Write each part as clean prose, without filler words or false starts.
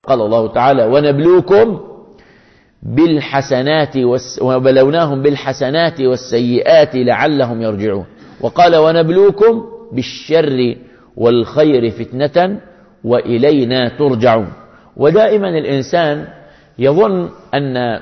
قال الله تعالى: ونبلوكم بالحسنات وبلوناهم بالحسنات والسيئات لعلهم يرجعون. وقال: ونبلوكم بالشر والخير فتنة وإلينا ترجعون. ودائما الإنسان يظن أن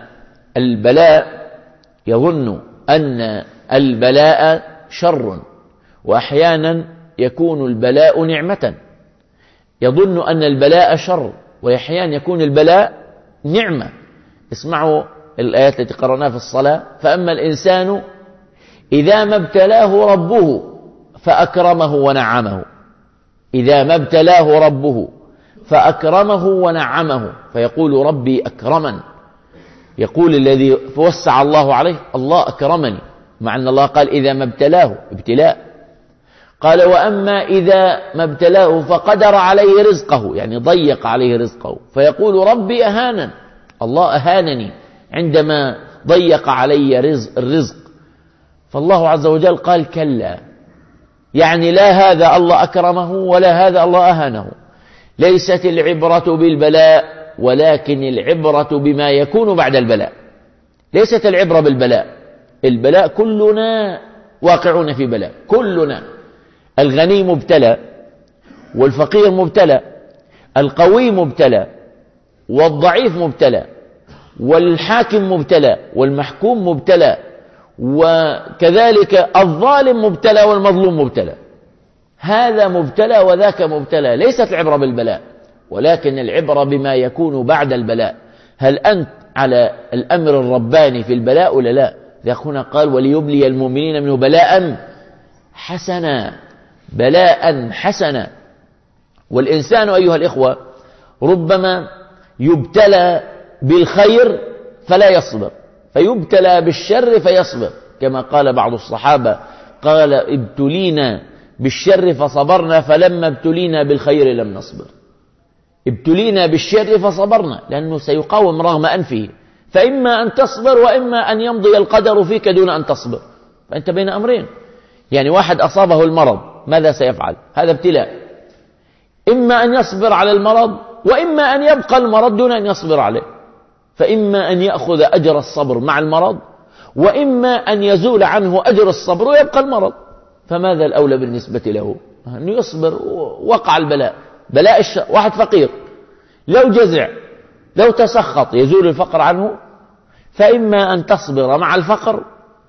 البلاء شر، وأحيانا يكون البلاء نعمة. يظن أن البلاء شر، وأحيانا يكون البلاء نعمة. اسمعوا الآيات التي قرأناها في الصلاة: فأما الإنسان إذا ما ابتلاه ربه فأكرمه ونعمه. إذا ما ابتلاه ربه فأكرمه ونعمه فيقول: ربي أكرمن. يقول الذي وسع الله عليه: الله أكرمني، مع أن الله قال: إذا ما ابتلاه ابتلاء. قال: وأما إذا ما ابتلاه فقدر عليه رزقه، يعني ضيق عليه رزقه، فيقول: ربي أهانن. الله أهانني عندما ضيق علي الرزق. فالله عز وجل قال: كلا، يعني لا هذا الله أكرمه ولا هذا الله أهانه. ليست العبرة بالبلاء، ولكن العبرة بما يكون بعد البلاء. ليست العبرة بالبلاء. البلاء كلنا واقعون في بلاء، كلنا. الغني مبتلى، والفقير مبتلى، القوي مبتلى، والضعيف مبتلى، والحاكم مبتلى، والمحكوم مبتلى، وكذلك الظالم مبتلى والمظلوم مبتلى. هذا مبتلى وذاك مبتلى. ليست العبرة بالبلاء، ولكن العبرة بما يكون بعد البلاء. هل أنت على الأمر الرباني في البلاء ولا لا؟ هنا قال: وليبلي المؤمنين منه بلاء حسنا. بلاء حسنا. والإنسان أيها الإخوة ربما يبتلى بالخير فلا يصبر، فيبتلى بالشر فيصبر، كما قال بعض الصحابة: قال: ابتلينا بالشر فصبرنا، فلما ابتلينا بالخير لم نصبر. ابتلينا بالشر فصبرنا، لأنه سيقاوم رغم أنفه، فإما أن تصبر وإما أن يمضي القدر فيك دون أن تصبر. فأنت بين أمرين. يعني واحد أصابه المرض، ماذا سيفعل؟ هذا ابتلاء. إما أن يصبر على المرض، وإما أن يبقى المرض دون أن يصبر عليه. فإما أن يأخذ أجر الصبر مع المرض، وإما أن يزول عنه أجر الصبر ويبقى المرض. فماذا الأولى بالنسبة له؟ أنه يصبر. وقع البلاء، بلاء واحد فقير، لو جزع لو تسخط يزول الفقر عنه. فإما أن تصبر مع الفقر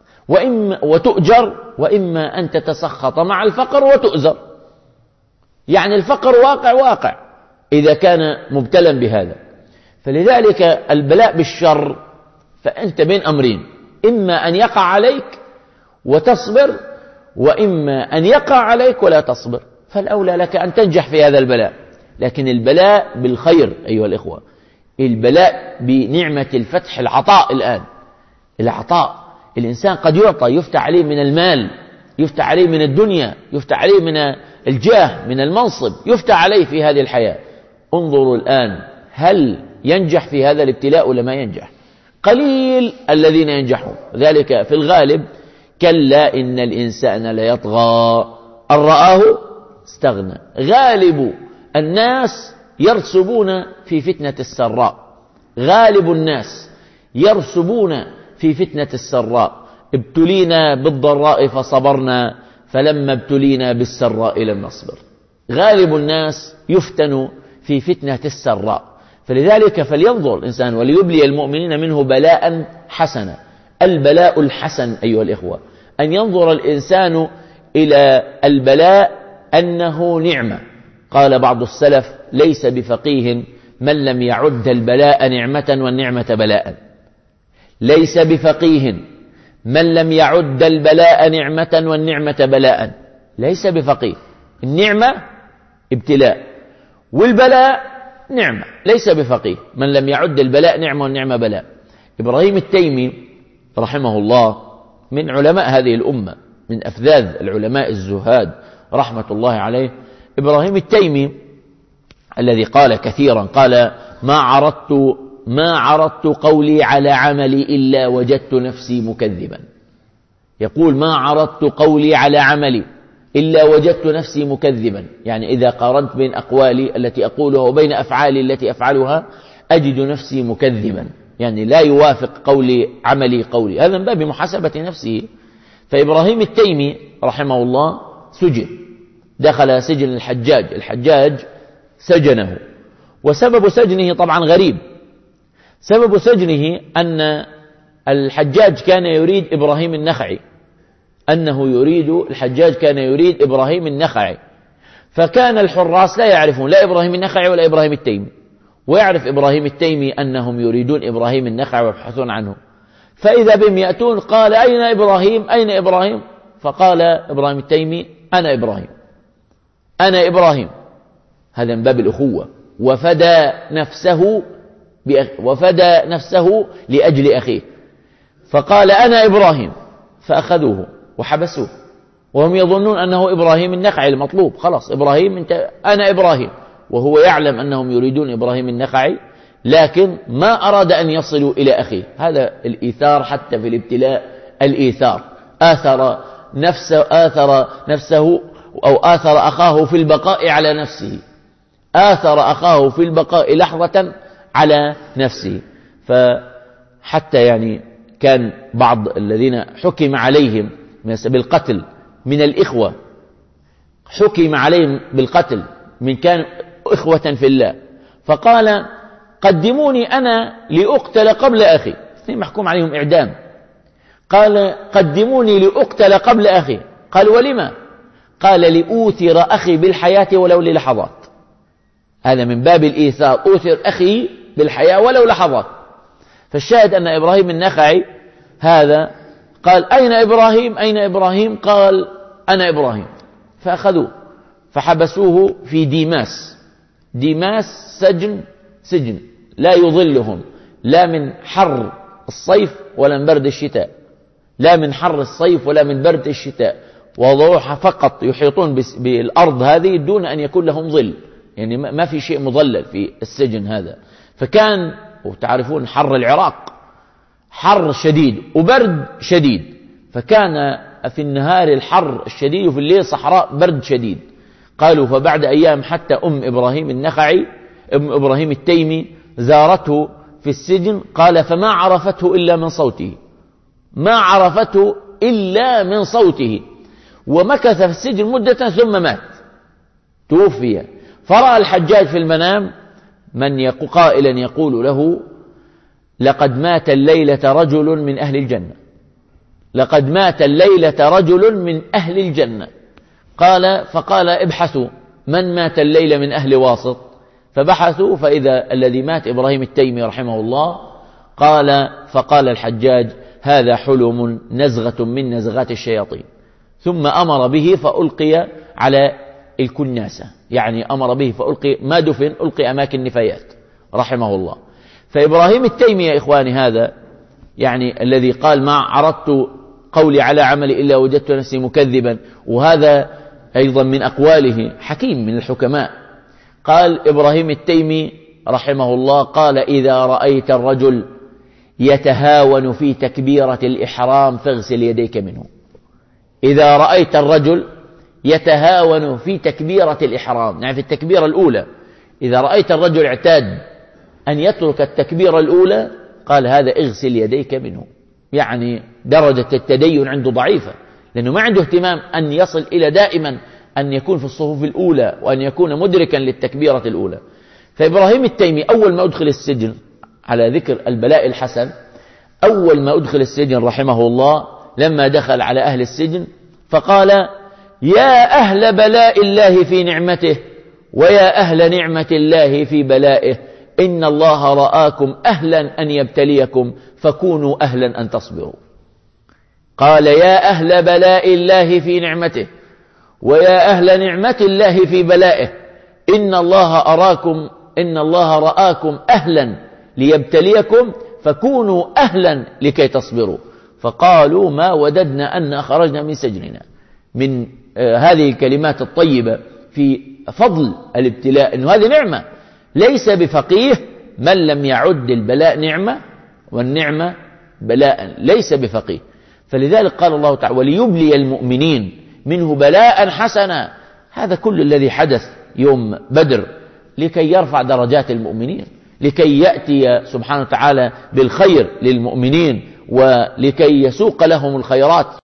وتؤجر، وإما أن تتسخط مع الفقر وتؤزر. يعني الفقر واقع إذا كان مبتلا بهذا. فلذلك البلاء بالشر فأنت بين أمرين: إما أن يقع عليك وتصبر، وإما أن يقع عليك ولا تصبر. فالأولى لك أن تنجح في هذا البلاء. لكن البلاء بالخير أيها الإخوة، البلاء بنعمة الفتح، العطاء. الآن العطاء، الإنسان قد يعطى، يفتح عليه من المال، يفتح عليه من الدنيا، يفتح عليه من الجاه، من المنصب، يفتح عليه في هذه الحياة. انظروا الآن، هل ينجح في هذا الابتلاء ولا ما ينجح؟ قليل الذين ينجحون. ذلك في الغالب: كلا إن الإنسان ليطغى أن رآه استغنى. غالب الناس يرسبون في فتنة السراء. غالب الناس يرسبون في فتنة السراء. ابتلينا بالضراء فصبرنا، فلما ابتلينا بالسراء لم نصبر. غالب الناس يفتن في فتنة السراء. فلذلك فلينظر الإنسان: وليبلي المؤمنين منه بلاء حسنا. البلاء الحسن أيها الإخوة أن ينظر الإنسان إلى البلاء أنه نعمة. قال بعض السلف: ليس بفقيه من لم يعد البلاء نعمة والنعمة بلاء. ليس بفقيه من لم يعد البلاء نعمة والنعمة بلاء. ليس بفقيه. النعمة ابتلاء، والبلاء نعمة. ليس بفقيه من لم يعد البلاء نعمة والنعمة بلاء. إبراهيم التيمي رحمه الله من علماء هذه الأمة، من أفذاذ العلماء الزهاد رحمة الله عليه. إبراهيم التيمي الذي قال كثيرا، قال: ما عرضت قولي على عملي إلا وجدت نفسي مكذبا. يقول: ما عرضت قولي على عملي إلا وجدت نفسي مكذبا. يعني إذا قارنت بين أقوالي التي أقولها وبين أفعالي التي أفعلها أجد نفسي مكذبا، يعني لا يوافق قولي عملي قولي. هذا من باب محاسبة نفسه. فإبراهيم التيمي رحمه الله سجن، دخل سجن الحجاج سجنه، وسبب سجنه طبعا غريب. سبب سجنه أن الحجاج كان يريد إبراهيم النخعي، الحجاج كان يريد إبراهيم النخعي، فكان الحراس لا يعرفون لا إبراهيم النخعي ولا إبراهيم التيمي، ويعرف إبراهيم التيمي أنهم يريدون إبراهيم النخعي ويبحثون عنه، فإذا بهم يأتون قال أين إبراهيم أين إبراهيم؟ فقال إبراهيم التيمي أنا إبراهيم. هذا من باب الأخوة، وفدى نفسه لأجل أخيه، فقال أنا إبراهيم، فأخذوه وحبسوه وهم يظنون أنه إبراهيم النخعي المطلوب. خلاص إبراهيم أنا إبراهيم، وهو يعلم أنهم يريدون إبراهيم النخعي، لكن ما أراد أن يصلوا إلى أخيه. هذا الإيثار حتى في الابتلاء، الإيثار آثر نفسه أو آثر أخاه في البقاء على نفسه، آثر أخاه في البقاء لحظة على نفسه. فحتى يعني كان بعض الذين حكم عليهم بالقتل من الإخوة، حكم عليهم بالقتل من كان إخوة في الله، فقال قدموني أنا لأقتل قبل أخي، اثنين محكوم عليهم إعدام، قال قدموني لأقتل قبل أخي. قال ولما؟ قال لأوثر أخي بالحياة ولو للحظات. هذا من باب الإيثار، أوثر أخي بالحياة ولو لحظات. فالشاهد أن إبراهيم النخعي هذا قال أين إبراهيم؟ قال أنا إبراهيم، فأخذوه فحبسوه في ديماس سجن لا يظلهم لا من حر الصيف ولا من برد الشتاء، وضعوها فقط يحيطون بالأرض هذه دون أن يكون لهم ظل، يعني ما في شيء مظلل في السجن هذا. فكان، وتعرفون حر العراق حر شديد وبرد شديد، فكان في النهار الحر الشديد وفي الليل صحراء برد شديد. قالوا فبعد أيام حتى إبراهيم النخعي إبراهيم التيمي زارته في السجن، قال فما عرفته إلا من صوته، ومكث في السجن مدة ثم مات، توفي. فرأى الحجاج في المنام قائلا يقول له لقد مات الليلة رجل من أهل الجنة. فقال ابحثوا من مات الليلة من أهل واسط، فبحثوا فإذا الذي مات إبراهيم التيمي رحمه الله. فقال الحجاج هذا حلم نزغة من نزغات الشياطين، ثم أمر به فألقي على الكناسة، يعني أمر به فألقي ما دفن ألقي أماكن النفايات رحمه الله. فإبراهيم التيمي يا إخواني هذا يعني الذي قال ما عرضت قولي على عملي إلا وجدت نفسي مكذبا، وهذا أيضا من أقواله، حكيم من الحكماء. قال إبراهيم التيمي رحمه الله قال إذا رأيت الرجل يتهاون في تكبيرة الإحرام فاغسل يديك منه. إذا رأيت الرجل يتهاون في تكبيرة الإحرام، يعني في التكبيرة الأولى، إذا رأيت الرجل اعتاد أن يترك التكبيرة الأولى قال هذا اغسل يديك منه، يعني درجة التدين عنده ضعيفة، لأنه ما عنده اهتمام أن يصل إلى دائما أن يكون في الصفوف الأولى وأن يكون مدركا للتكبيرة الأولى. فإبراهيم التيمي أول ما أدخل السجن، على ذكر البلاء الحسن، أول ما أدخل السجن رحمه الله لما دخل على أهل السجن فقال يا أهل بلاء الله في نعمته ويا أهل نعمة الله في بلائه، إن الله رآكم أهلا أن يبتليكم فكونوا أهلا أن تصبروا. قال يا أهل بلاء الله في نعمته ويا أهل نعمة الله في بلائه، إن الله رآكم أهلا ليبتليكم فكونوا أهلا لكي تصبروا. فقالوا ما وددنا أن خرجنا من سجننا. من هذه الكلمات الطيبة في فضل الابتلاء، أنه هذه نعمة، ليس بفقيه من لم يعد البلاء نعمة والنعمة بلاء، ليس بفقيه. فلذلك قال الله تعالى وليبلي المؤمنين منه بلاء حسنا. هذا كل الذي حدث يوم بدر لكي يرفع درجات المؤمنين، لكي يأتي سبحانه وتعالى بالخير للمؤمنين، ولكي يسوق لهم الخيرات.